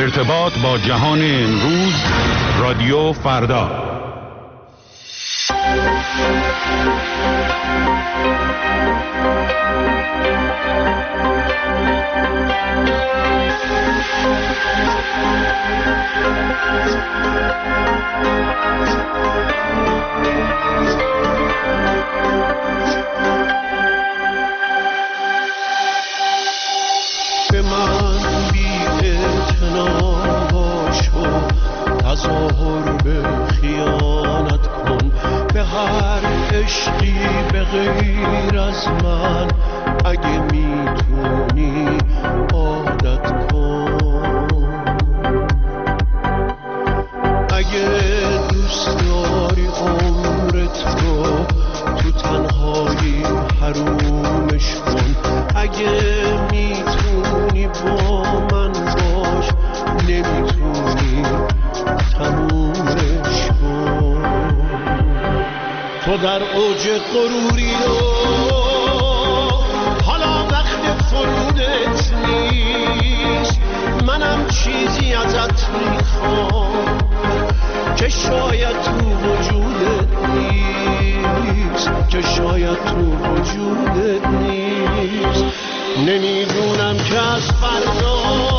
ارتباط با جهان امروز، رادیو فردا. به من بی اعتنا باش و تظاهر به خیانت کن، به هر عشقی به غیر از من اگه میتونی عادت کن. اگه دوست داری عمرت رو تو تنهایی حرومش کن، اگه میتونی با من باش، نمیتونی تمومش کن. تو در اوج غروری و حالا وقت فرودت نیست، منم چیزی ازت میخوام که شاید تو وجودت نیست، که شاید تو وجودت نیست. نمیدونم که از فردا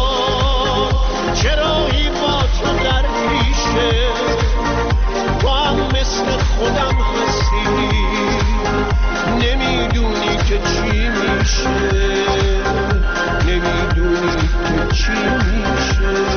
چرایی با تو در پیشه، تو هم مثل خودم هستی، نمیدونی که چی میشه، نمیدونی که چی میشه.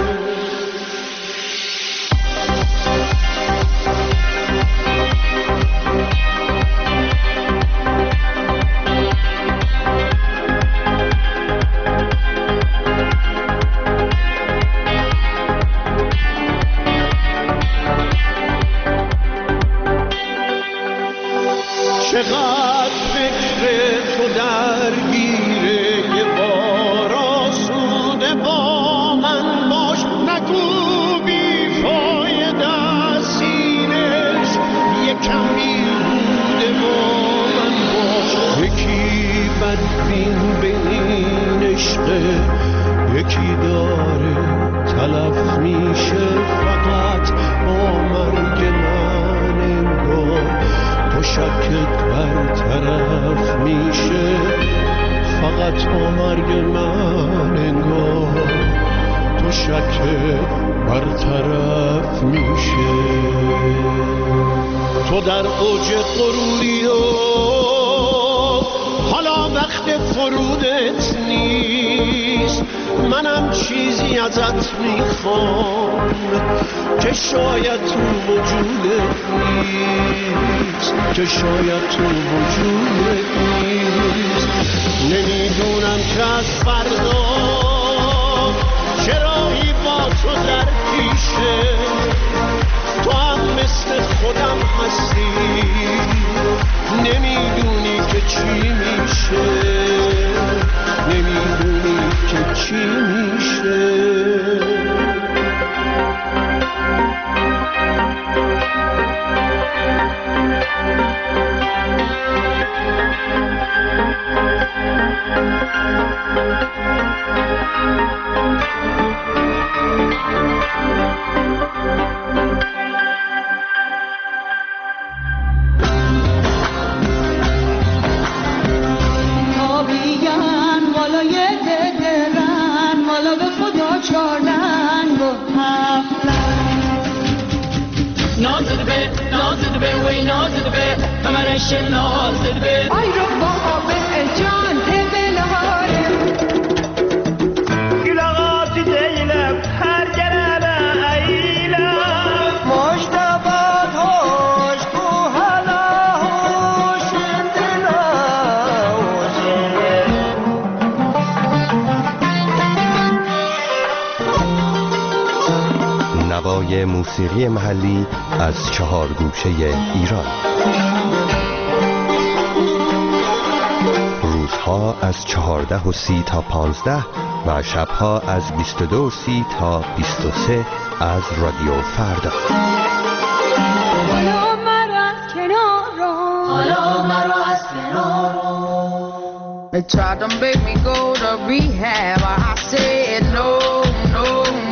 چقدر فکر تو درگیره، یه بار آسوده با من باش، نگو بی فایده سینش، یکم بیهوده با من باش. یکی بدبین به این عشقه، یکی داره تلف میشه، فقط با مرگ من انگار تو شکت برطرف میشه، فقط با مرگ من انگار تو شکت برطرف میشه. تو در اوج غروری و حالا وقت فرودت نیست، منم چیزی ازت میخوام که شاید تو وجودت نیست، که شاید تو وجودت نیست. نمیدونم که از فردا چرایی با تو در پیشه، تو هم مثل خودم هستی، نمیدونی که چی میشه، نمیدونی که چی میشه. آی رو بابا جان بلاره گلاغات دیلم هر گرانه ایلم مشتبات هوش کو حالا هوش نوای موسیقی محلی از 4 گوشه ایران. روزها از 14:30 تا 15 و شبها از 22:30 تا 23 از رادیو فردا. حالا مرا از کنارو، حالا مرا از کنارو. They tried to make me go to rehab. I said no, no,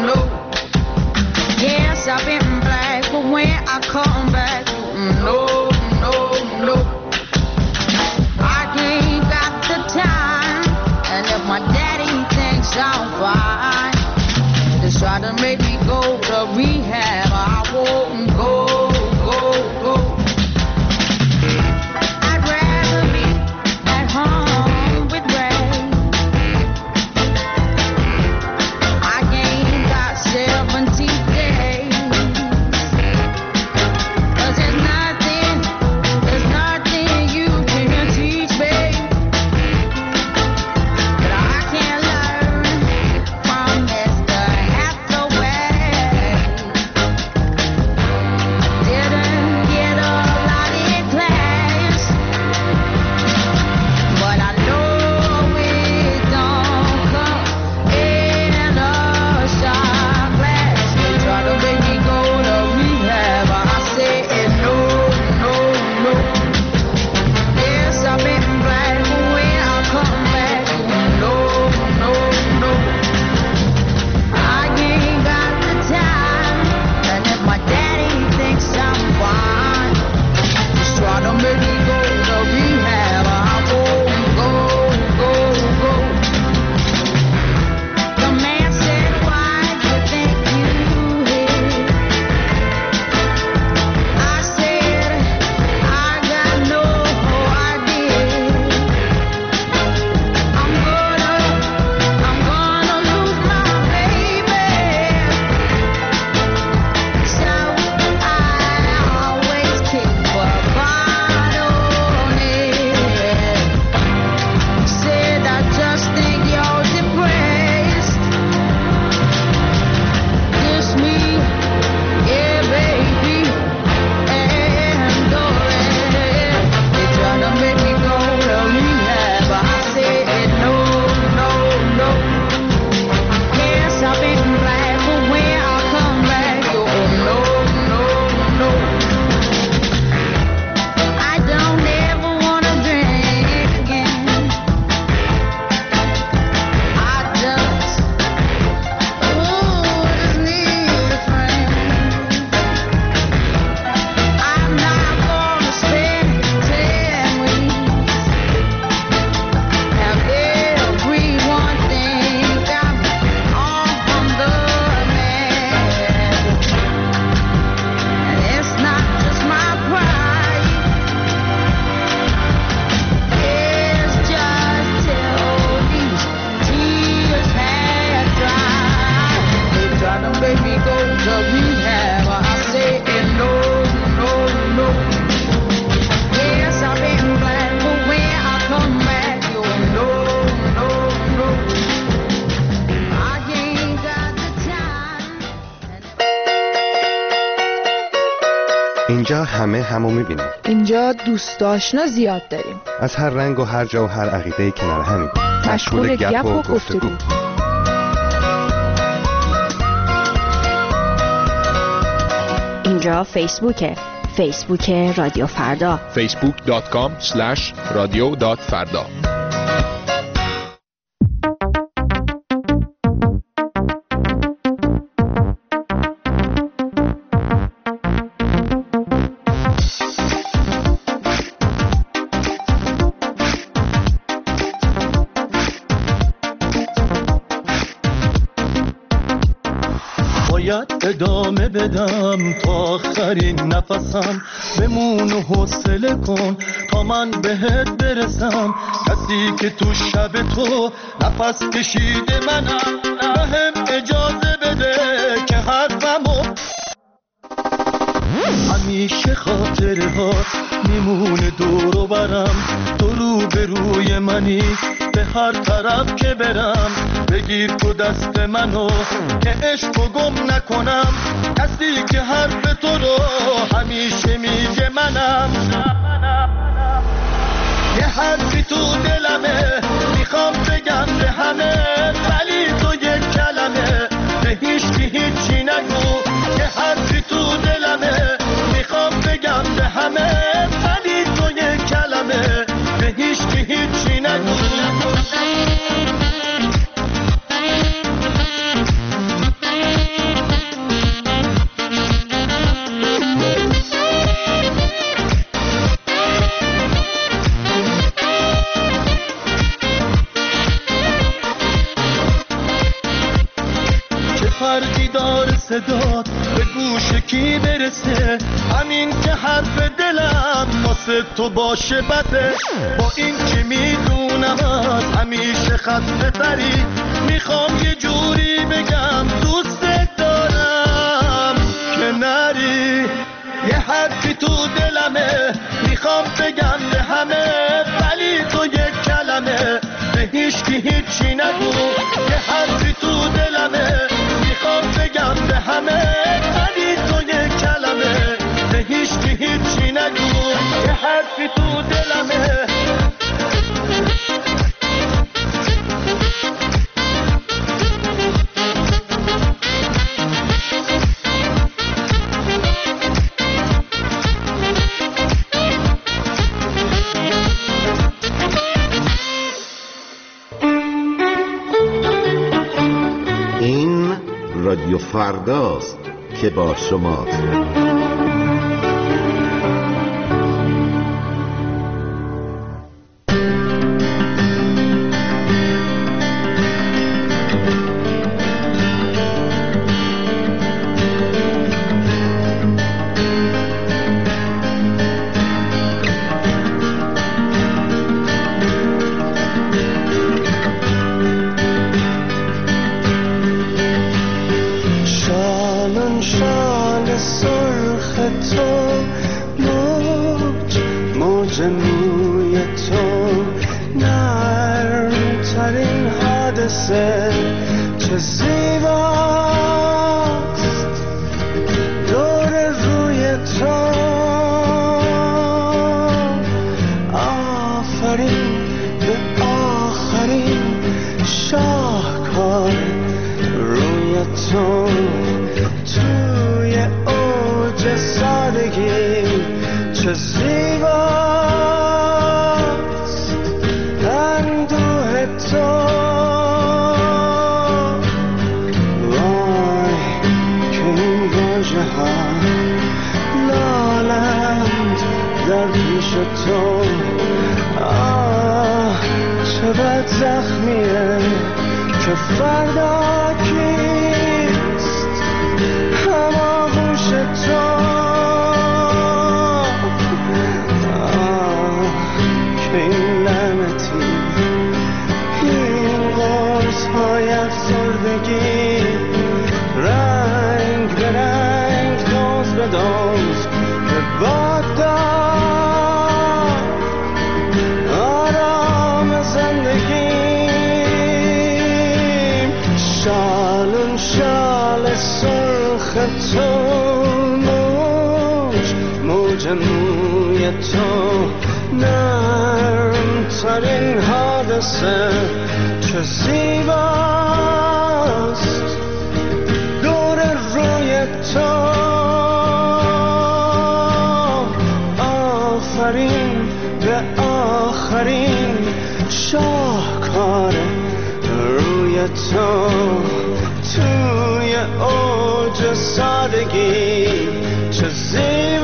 to rehab. I say no, no, no. Yes, I've been black, but when I come back, you'll know, no, no. I ain't got the time. اینجا همه همو میبینیم. اینجا دوست آشنا زیاد داریم. از هر رنگ و هر جا و هر عقیده کنار همین. مشغول گپ و گفتگو. اینجا فیسبوک رادیو فردا. facebook.com/radio.farda. باید ادامه بدم تا آخرین نفسم، بمون و حوصله کن تا من بهت برسم. کسی که تو شب تو نفس کشیده منم، بهم اجازه بده که حرفمو همیشه خاطره ها میمونه دور و برم. تو رو به روی منی به هر طرف که برم، بگیر تو دست منو که عشقو گم نکنم. کسی که حرف تو رو همیشه میگه منم. یه حرفی تو دلمه میخوام بگم به همه، ولی تو یک کلمه به هیچکی هیچی نگو. یه حرفی تو دلمه میخوام بگم به همه، ولی تو یک کلمه به هیچکی هیچی نگو. فرقی داره صدات به گوش کی برسه؟ همین که حرف دلم واسه تو باشه بده. با این که میدونم از همیشه خسته تری، میخوام یه جوری بگم دوست دارم که نری. یه حرفی تو دلمه میخوام بگم به همه، ولی تو یک کلمه به هیچکی هیچی نگو. یه حرفی تو دلمه میخوام بگم به همه، ولی تو یک کلمه به هیچکی هیچی نگو. یه حرفی تو دلمه. این رادیو فرداست که با شماست. چه زیباست دور روی تو. آفرین به آخرین شاهکار روی تو. توی اوج سادگی چه زیباست اندوه تو. لالند در پیش تو. چه بد زخمیه که فردا کیست هماغوش تو. که این لعنتی این قرص های افسردگی رنگ به شال سرخ تو موج موی تو نرم ترین حادثه چه زیباست دور روی تو آفرین به آخرین شاهکار روی تو توی اوج سادگی چه زیباست